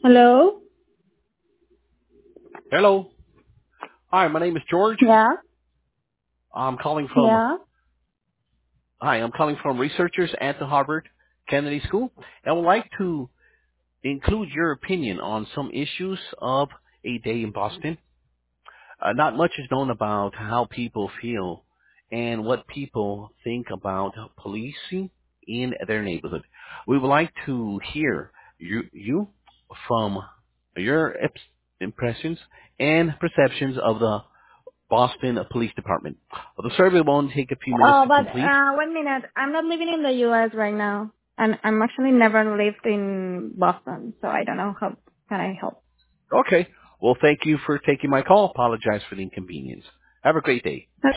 Hello? Hello. Hi, my name is George. Yeah, I'm calling from yeah. I'm calling from researchers at the Harvard Kennedy School. I would like to include your opinion on some issues of a day in Boston. Not much is known about how people feel and what people think about policing in their neighborhood. We would like to hear you from your impressions and perceptions of the Boston Police Department. The survey won't take a few minutes Oh, to but complete. 1 minute. I'm not living in the U.S. right now, and I'm actually never lived in Boston, so I don't know how can I help. Okay. Well, thank you for taking my call. Apologize for the inconvenience. Have a great day.